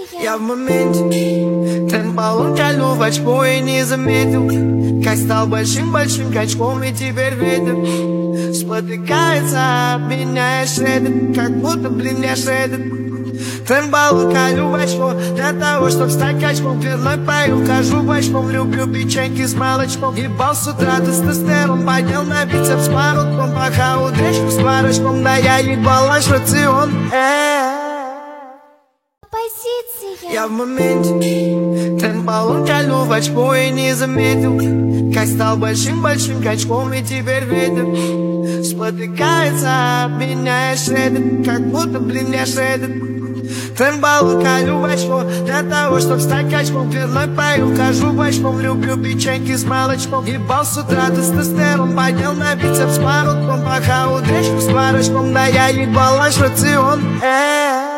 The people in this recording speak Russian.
Я в моменте, темпалом кольнул в очко и не заметил, как стал большим-большим качком, и теперь ветер спотыкается об меня, я шредер, как будто, блин, я шредер. Темпалом колю в очко для того, чтоб стать качком. Дверной пою, хожу бочком, люблю печеньки с молочком. Ебал с утра тестостерон, поднял на бицепс пару тонн, пахал дречку с творожком, да я ебал наш рацион. Я в моменте, темпалом кольнул в очко и не заметил, как стал большим-большим качком, и теперь ветер спотыкается об меня, я шредер, как будто, блин, я шредер. Темпалом колю в очко для того, чтоб стать качком. Дверной пою, хожу бочком, люблю печеньки с молочком. Ебал с утра тестостерон, поднял на бицепс пару тонн, пахал дречку с творожком, да я ебал наш рацион.